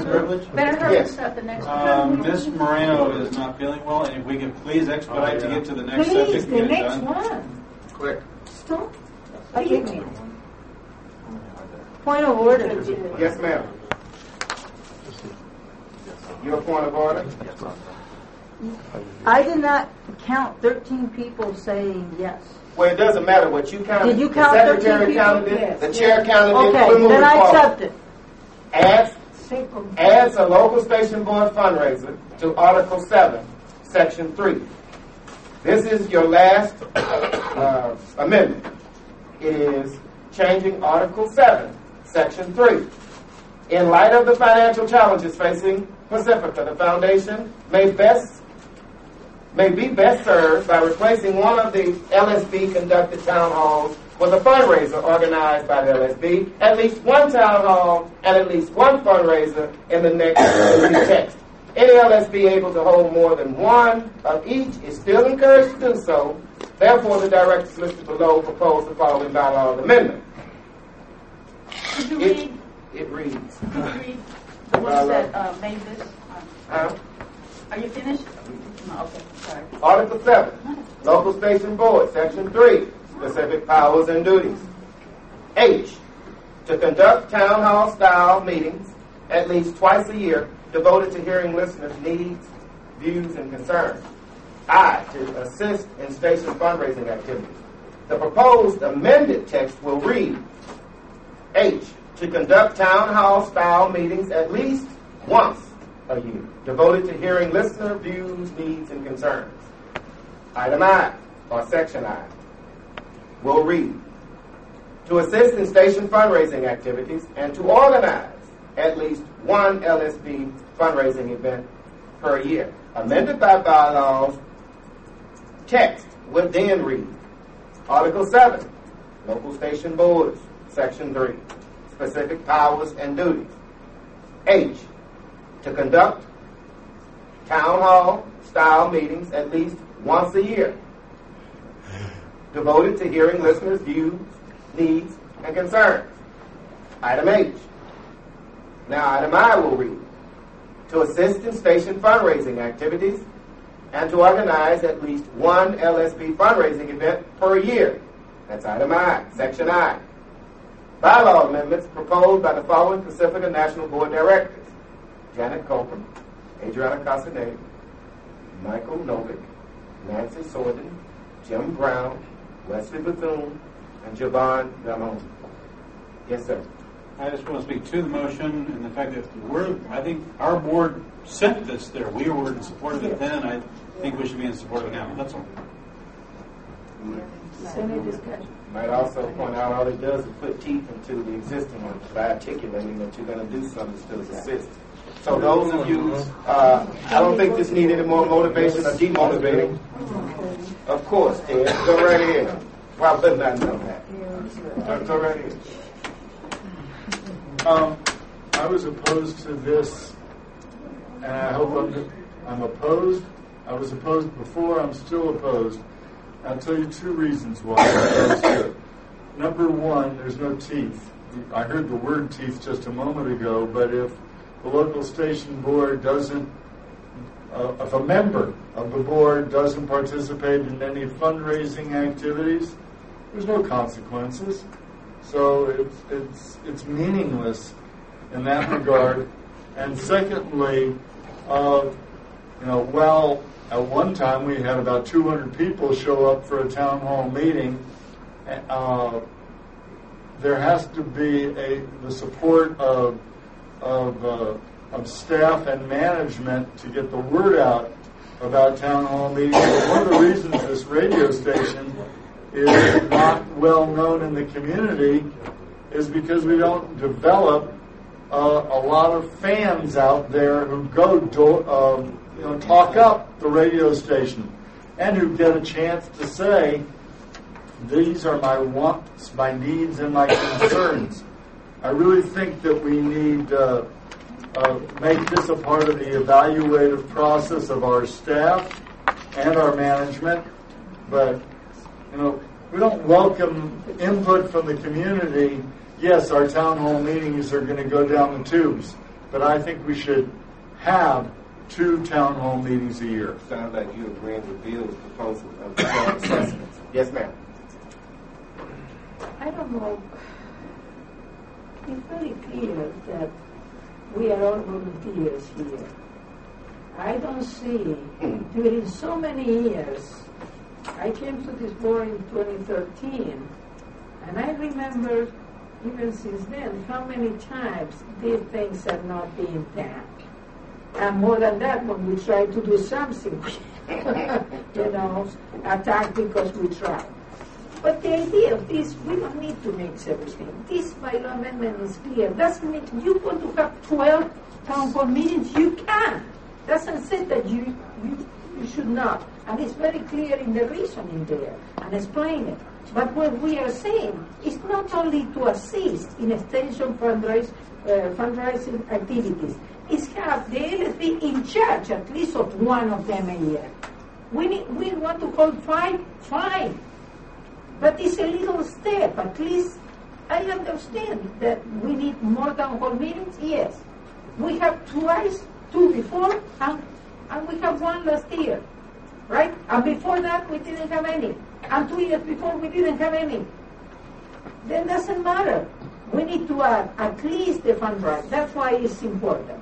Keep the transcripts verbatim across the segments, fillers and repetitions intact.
privilege? Better hurry Yes. us up the next Um, one. Miss Moreno is not feeling well, and if we could please expedite Oh, to yeah. get to the next Please, subject the and get it next done. one. Quick. Stop. Okay. Point of order. Yes, ma'am. Your point of order? I did not count thirteen people saying yes. Well, it doesn't matter what you counted. Did you count the secretary thirteen people? counted it. Yes. The chair counted it. Okay, We're moving then I forward. accept it. Adds, adds a local station board fundraiser to Article seven, Section three. This is your last uh, amendment. It is changing Article seven, Section three. In light of the financial challenges facing Pacifica, the foundation may best may be best served by replacing one of the L S B-conducted town halls with a fundraiser organized by the L S B, at least one town hall and at least one fundraiser in the next text. Any L S B able to hold more than one of each is still encouraged to do so. Therefore, the directors listed below propose the following bylaw amendment. Could you It, read, it reads. could you read the ones that uh, made this? Uh, Uh, Are you finished? No, okay, sorry. Article seven, Local Station Board, Section three, Specific Powers and Duties. H, to conduct town hall style meetings at least twice a year devoted to hearing listeners' needs, views, and concerns. I, to assist in station fundraising activities. The proposed amended text will read, H, to conduct town hall style meetings at least once a year, devoted to hearing listener views, needs, and concerns. Item I, or Section I, will read, to assist in station fundraising activities and to organize at least one L S B fundraising event per year. Amended by bylaws, text would then read, Article seven, Local Station Boards, Section three, Specific Powers and Duties. H, to conduct town hall style meetings at least once a year, devoted to hearing listeners' views, needs, and concerns. Item H. Now, item I will read, to assist in station fundraising activities and to organize at least one L S B fundraising event per year. That's item I, Section I. Bylaw amendments proposed by the following Pacifica National Board Directors: Janet Copeland, Adriana Casaneda, Michael Novick, Nancy Sorden, Jim Brown, Wesley Bethune, and Javon Ramon. Yes, sir. I just want to speak to the motion and the fact that we're, I think our board sent this there. We were in support of it then. I think we should be in support of it now. That's all. Might also point out all it does is put teeth into the existing one by articulating that you're going to do something to assist. So those of you, uh, I don't think this needs any more motivation or demotivating. Of course, Ted. Go right ahead. Why wouldn't I know that? Go right ahead. Um, I was opposed to this, and I hope I'm, I'm opposed. I was opposed before. I'm still opposed. I'll tell you two reasons why I'm opposed to it. Number one, there's no teeth. I heard the word teeth just a moment ago, but if the local station board doesn't, uh, if a member of the board doesn't participate in any fundraising activities, there's no consequences. So it's it's it's meaningless in that regard. And secondly, uh, you know, well, at one time we had about two hundred people show up for a town hall meeting. Uh, there has to be a the support of of uh, of staff and management to get the word out about town hall meetings. But one of the reasons this radio station is not well known in the community is because we don't develop uh, a lot of fans out there who go do, um, you know talk up the radio station and who get a chance to say, these are my wants, my needs, and my concerns. I really think that we need uh, uh, make this a part of the evaluative process of our staff and our management. But you know, we don't welcome input from the community. Yes, our town hall meetings are going to go down the tubes. but I think we should have two town hall meetings a year. Sounds like you agreeing with Bill's proposal of the joint assessments. Yes, ma'am. I don't know. It's very clear that we are all volunteers here. I don't see, during so many years, I came to this board in twenty thirteen, and I remember, even since then, how many times these things are not being done. And more than that, when we try to do something, you know, attack because we try. But the idea of this, we don't need to mix everything. This bylaw amendment is clear. Doesn't mean you want to have twelve town hall meetings, you can. Doesn't say that you, you you should not. And it's very clear in the reasoning there and explain it. But what we are saying is not only to assist in extension fundraise, uh, fundraising activities, is have the L S B in charge at least of one of them a year. We need, we want to hold five, fine. But it's a little step. At least I understand that we need more town hall meetings, yes. We have twice, two before, and, and we have one last year, right? And before that, we didn't have any. And two years before, we didn't have any. Then doesn't matter. We need to add at least the fundraise. That's why it's important.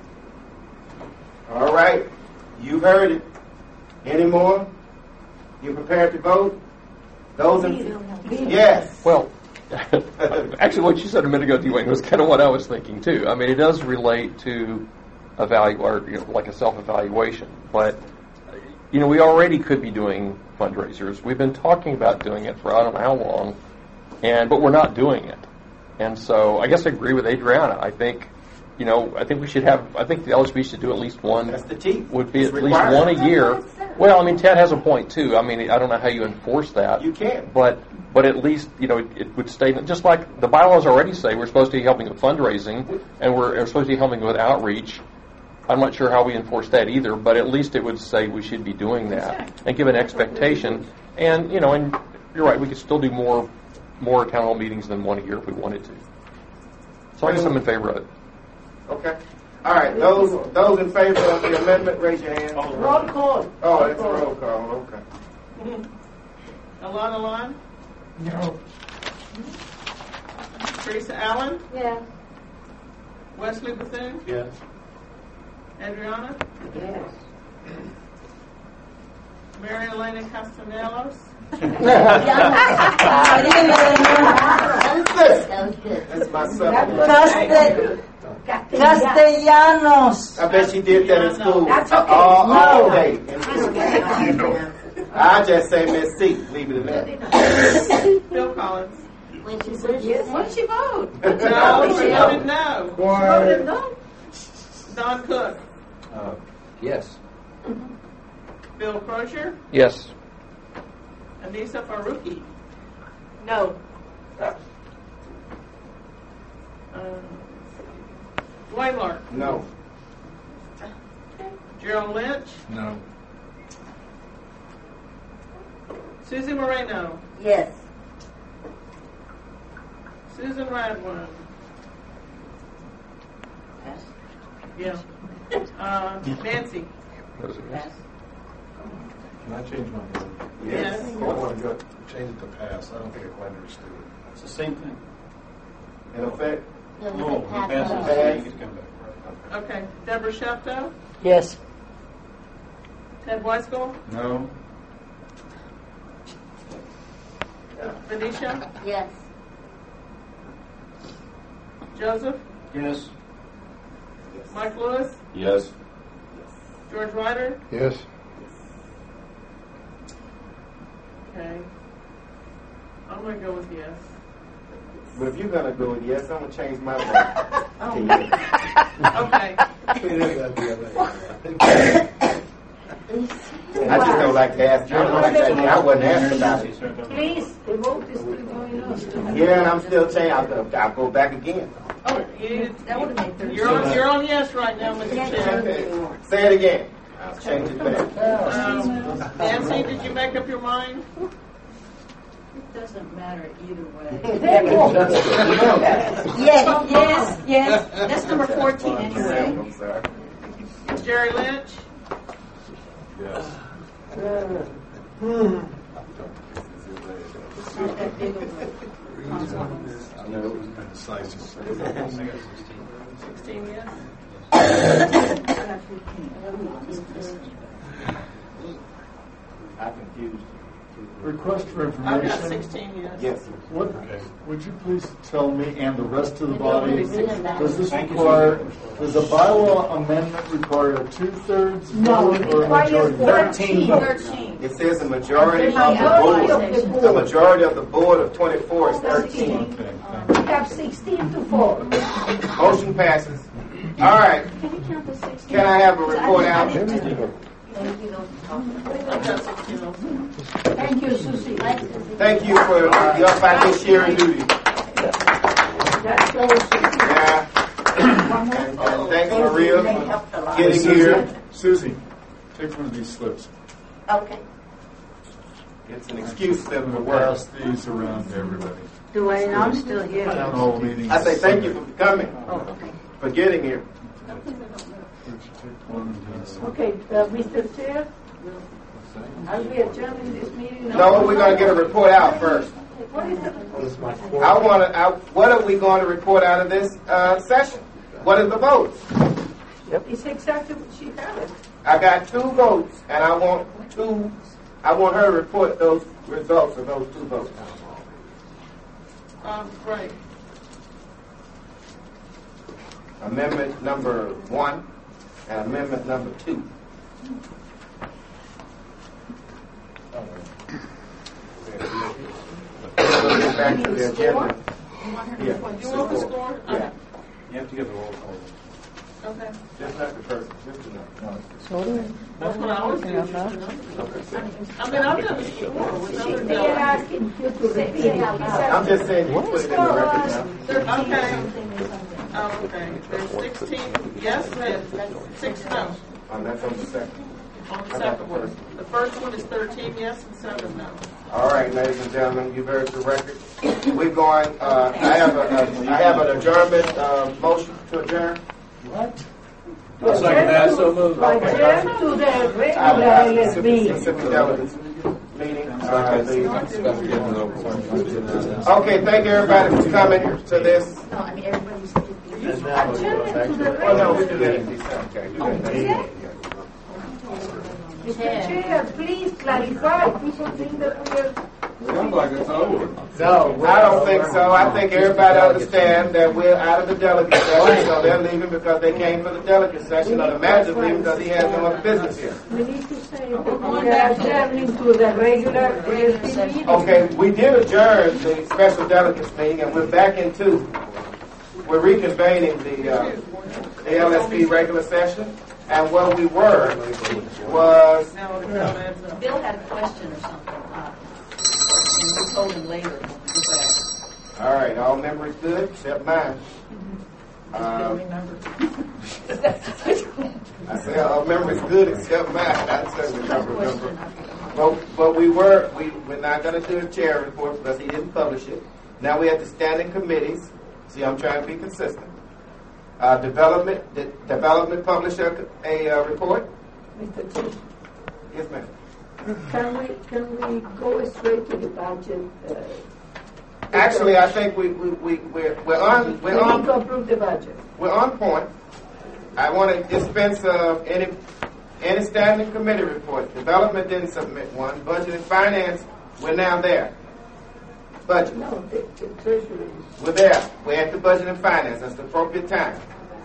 All right. You've heard it. Any more? You prepared to vote? Those in yes. Well, actually, what you said a minute ago, Dwayne, was kind of what I was thinking too. I mean, it does relate to evaluate, or you know, like a self-evaluation. But you know, we already could be doing fundraisers. We've been talking about doing it for I don't know how long, and but we're not doing it. And so, I guess I agree with Adriana. I think, you know, I think we should have. I think the L S B should do at least one. That's the teeth. Would be It's at required. least one a year. Well, I mean, Ted has a point too. I mean, I don't know how you enforce that. You can. But but at least, you know, it, it would stay, just like the bylaws already say, we're supposed to be helping with fundraising, and we're, we're supposed to be helping with outreach. I'm not sure how we enforce that either, but at least it would say we should be doing that and give an expectation. And, you know, and you're right, we could still do more more town hall meetings than one a year if we wanted to. So I guess I'm in favor of it. Okay. All right. Those those in favor of the amendment, raise your hand. Roll call. Oh, it's a roll call. Okay. Alana Lon? No. Teresa Allen? Yeah. Wesley Bethune? Yes. Adriana? Yes. Mary Elena Castellanos? That's my son. Castel- Castellanos. I bet she did that in school. That's okay. All, all No. day. in school. I just say Miss C. Leave it at that. Bill Collins? When she says yes. What did she vote? No, she voted no. Quiet. No. Don Cook? Uh, yes. Bill Crozier? Yes. Anissa Faruqi? No. Uh, Dwayne Lark? No. Gerald Lynch? No. Susie Moreno? Yes. Susan Radwin? Yeah. Uh, Nancy? Those are yes. Can I change my vote? Yes. I want to go change it to pass. I don't think I quite understood it. It's the same thing. In effect? No, Oh, they pass passes, on. so you get to come back. Right. Okay. Deborah Shefto? Yes. Ted Weiskel? No. Venetia? Yes. Joseph? Yes. Mike Lewis? Yes. George Ryder? Yes. Okay. I'm going to go with yes. But if you're going to go with yes, I'm going to change my vote to yes. Okay. I just don't like to ask. I don't like that. I wasn't asked about it. Please, the vote is still going on. Yeah, and I'm still changing. I'll, I'll go back again. Oh, you need That would have made to, thirty. you're on, you're on yes right now, Mister Chair. Okay. Say it again. I'll change it back. Um, Nancy, did you make up your mind? It doesn't matter either way. Yes, Yes, yes, that's number fourteen anyway. I'm sorry. Jerry Lynch? Yes. It's not that big of a consequence. I know it was indecisive. Sixteen yes? I'm confused. Request for I've got information. sixteen yes. Yes. What, would you please tell me and the rest of the body, does this Thank you, require, does a bylaw amendment require a two-thirds No, vote it or a requires majority? thirteen. Thirteen. It says the majority of The the majority board. of the The board. majority of the board of twenty-four is thirteen. Okay, thank We you. have sixteen to four. Motion passes. All right. Can you count the sixteen? Can I have a report out? I've got sixteen also. Thank you, Susie. Thank you for your fiduciary duty. That's all, Susie. Yeah. And, and thanks, Maria, for getting here. Susie, take one of these slips. Okay. It's an excuse that I'm for going to work. pass these around to everybody. Dwayne, I'm still here. Town hall meetings. I say thank you for coming, Oh, okay. for getting here. Would you take one of these? Okay, uh, Mister Chair, are we adjourning this meeting? No, we're gonna get a report out first. What is it? I wanna, I, what are we going to report out of this, uh, session? What are the votes? It's exactly what she had. I got two votes, and I want two, I want her to report those results of those two votes. Um, right. Amendment number one and amendment number two. We'll get back to the agenda. Yeah. You want the score? Yeah. You have to give a roll call. Okay. Just not the person, just enough. That's what I always do. just to know. I mean, I've done the score with other They are delegates. asking you to repeat it. I'm just saying you put it in the record now. Okay. Oh, okay. There's sixteen yes and six no Um, that's on the second. on the second one. The first one is thirteen yes and seven no. All right, ladies and gentlemen, you've heard the record. We're going, uh, I have a, a- I have an adjournment, uh, motion to adjourn. What? I'll second that, so moved. Adjourn to the I regular have L S B. Mississippi Delegates meeting. Uh, the- Okay, thank everybody for coming to this. No, I mean, everybody's. Adjourn it to the Oh, no, we regular. do that in December. Okay, do that in December. Mister Chair, please clarify. People think that we are. No, I don't think so. I think everybody understands that we're out of the delegate session, so they're leaving because they came for the delegate session, or the manager's leaving because he has no other business here. We need to say that we are adjourning to the regular L S B meeting. Okay, we did adjourn the special delegates meeting, and we're back into, we're reconvening the, uh, the L S B regular session, and where we were was, Now the count adds up. Bill had a question or something, uh, and we told him later when we go back. all right, all memories good, except mine. Bill Um, remembered. I say all memories good except mine. I certainly don't remember. Question. But, but we were, we, we're not going to do a chair report because he didn't publish it. Now we have the standing committees. See, I'm trying to be consistent. Uh, development, de- development published a, a uh, report. Mister Chair, Yes, ma'am. can we, can we go straight to the budget? uh, Actually, I think we, we, we, we're, we're on, We we're need on, to approve the budget. we're on point. I want to dispense of any, any standing committee report. Development didn't submit one. Budget and finance, we're now there. Budget. No, the, the treasury. We're there. We're at the budget and finance. That's the appropriate time.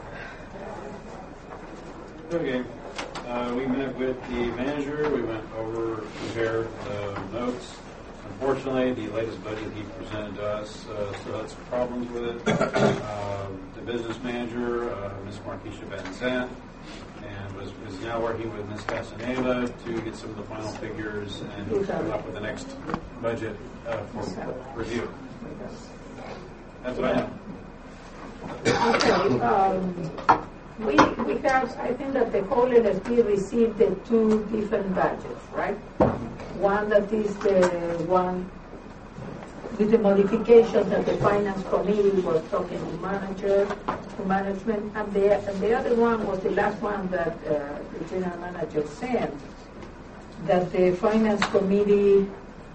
Okay. Uh, we met with the manager. We went over, compared the notes. Unfortunately, the latest budget he presented to us uh, still had some problems with it. Uh, the business manager, uh, Miz Marquisha Benzant, and was, is now working with Miz Casanova to get some of the final figures and come up with the next budget uh, for review. That's what I know. Okay, um, we, we have, I think that the whole L S P received the two different budgets, right? One that is the one with the modifications that the finance committee was talking to manager, to management, and the, and the other one was the last one that uh, the general manager sent, that the finance committee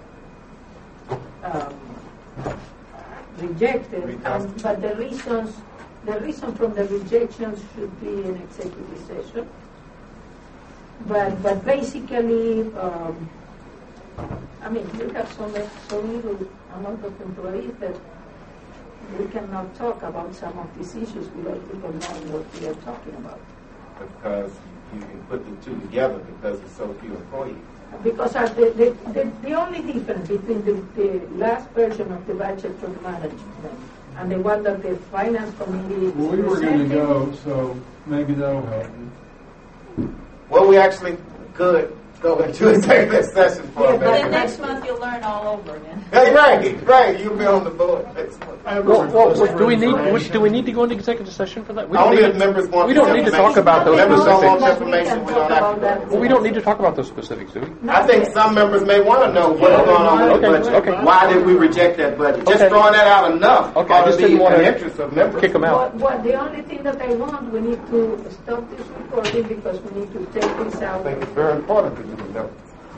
um, rejected, and, but the reasons, the reason from the rejections should be in executive session. But but basically, um, I mean, we have so much, so little amount of employees that we cannot talk about some of these issues without people knowing what we are talking about. Because you can put the two together because it's so few employees. Because uh, the, the, the, the only difference between the, the last version of the budget from management and the one that the finance committee is Well, we were going to presenting, go, so maybe that'll help. Well, we actually could go into executive session for Yeah, a but Then minute. next month you'll learn all over again. Hey, right, right. You'll be on the board next month. I have a Well, well, request do we for need information. do we need to go into executive session for that? We don't Only need if to- members want. we don't need to talk about those Members don't want specifics. information. We don't have to go. Well, we don't need to talk about those specifics, do we? I think some members may want to know what's going on with the Okay, budget. okay. Why did we reject that budget? Just Okay. throwing that out enough Okay, I ought just to be didn't in want the to interest of members. kick them out. What, what, the only thing that I want, we need to stop this recording because we need to take this I out. think it's very important to you know.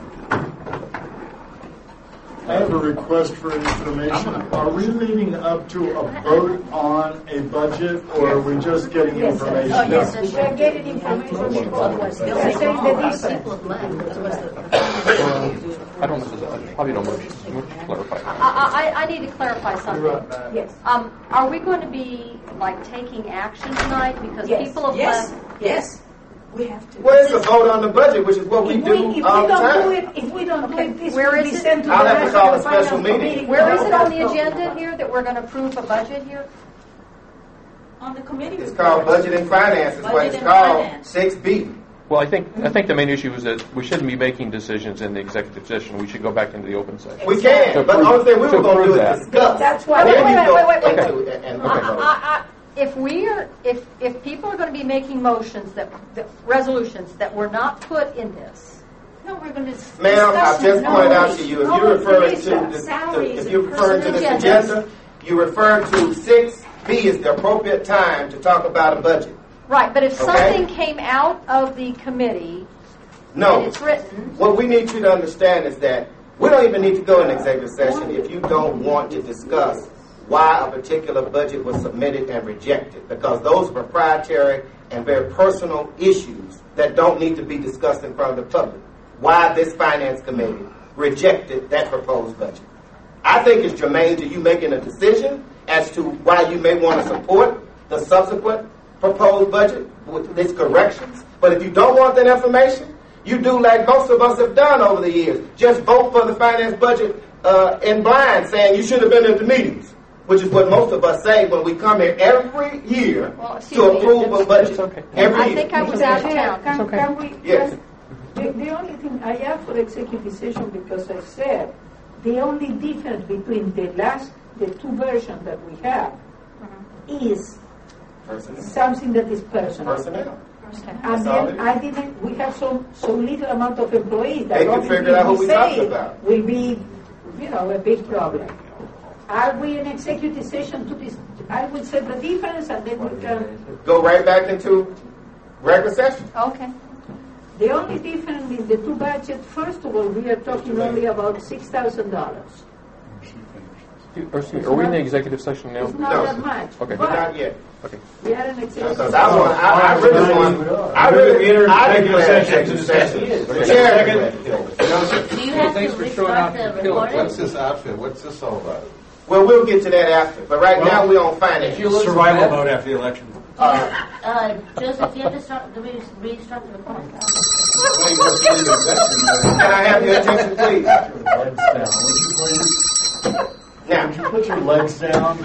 I have a request for information. Are we leading up to a vote on a budget, or are we just getting Yes, sir. information? Oh, yes, We are getting information before. They're saying the difference. I don't know. I probably don't know. Would you clarify? I, I, I need to clarify You're something. right, Matt. Yes. Um, are we going to be like taking action tonight because Yes. people have Yes, left? yes, we have to. Well, it's a vote on the budget, which is what we If do we, if we all the don't do time. it, if we don't do it, this Where will is be it? sent to the I'll have to call a National special Finance meeting. Committee. Where is it on the That's agenda here that we're going to approve a budget here? On the committee. It's called budget and finance. It's what Budget it's and called. finance. Six B. Well, I think I think the main issue is that we shouldn't be making decisions in the executive session. We should go back into the open session. We can, To but the approve- only thing we to were going to do approve is that. discuss. That's why- Then Wait, you wait, go wait, wait, wait, into wait. it and- and I, vote. I, I, if we are, if if people are going to be making motions that, that resolutions that were not put in this, No, we're going to. Ma'am, I've just No, pointed out wait. to you, if No, you're referring to, Teresa, this- salaries if you're and referring to this personnel agenda, you refer to six B is the appropriate time to talk about a budget. right? But if Okay. something came out of the committee No. and it's written, What we need you to understand is that we don't even need to go in executive session if you don't want to discuss why a particular budget was submitted and rejected, because those are proprietary and very personal issues that don't need to be discussed in front of the public. Why this finance committee rejected that proposed budget. I think it's germane to you making a decision as to why you may want to support the subsequent proposed budget with its corrections. But if you don't want that information, you do like most of us have done over the years. Just vote for the finance budget uh, in blind, saying you should have been at the meetings, which is what most of us say when we come here every year Well, excuse to me, approve a it's- budget. it's okay. Every I year. think I was out of town. Can, okay. can we, Yes. can- the, the only thing I asked for executive session because I said the only difference between the last, the two versions that we have is Personnel. something that is personal. Personnel. And That's all it then is. I didn't, we have so, so little amount of employees that They can obviously figure out who we we say talking about. will be, you know, a big problem. Are we in executive session to this? I will say the difference and then we can, Go right back into regular session. okay. the only difference in the two budgets, first of all, we are talking only about six thousand dollars. Or excuse me, Are we in the executive session now? It's not No. that much. Okay. But But not yet. Okay. we are in executive Because session. I want, I, I really want, I really, Enter I executive declare session. executive session. Okay. The chair Second. declares. Do you have Thanks to for showing restart off the your Philip. recording? What's this outfit? What's this all about? Well, we'll get to that after. But right now, we're on finance. Survival mode after the election. Uh, Joseph, you have to start, do we restart the recording? Can I have your attention, please? Legs down. Would you please? Now, Would you put your legs down?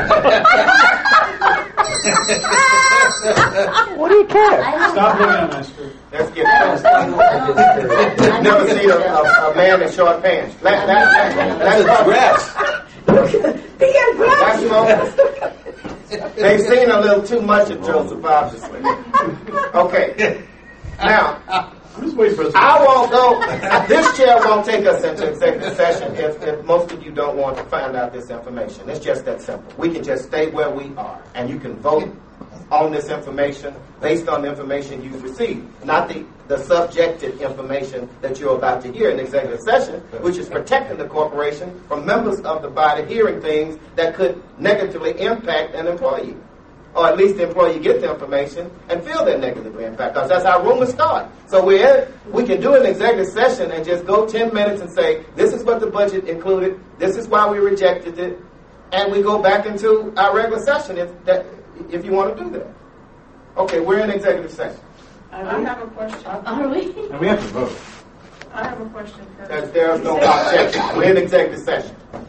What do you care? Stop looking at my screen. let's get started. Never seen a, a, a man in short pants. Let, let, let, let's Dress. That's no. They've seen a little too much of Joseph, obviously. Okay. Now, wait for us. to- I won't go, this chair won't take us into executive session if, if most of you don't want to find out this information. It's just that simple. We can just stay where we are, and you can vote on this information based on the information you've received, not the, the subjective information that you're about to hear in executive session, which is protecting the corporation from members of the body hearing things that could negatively impact an employee. Or at least the employee get the information and feel they're negatively impacted, because that's how rumors start. So we're in, we can do an executive session and just go ten minutes and say, this is what the budget included, this is why we rejected it, and we go back into our regular session if that if you want to do that. Okay, we're in executive session. I have a question. Are we? And we have to vote. I have a question. There's, there's no objection. We're in executive session.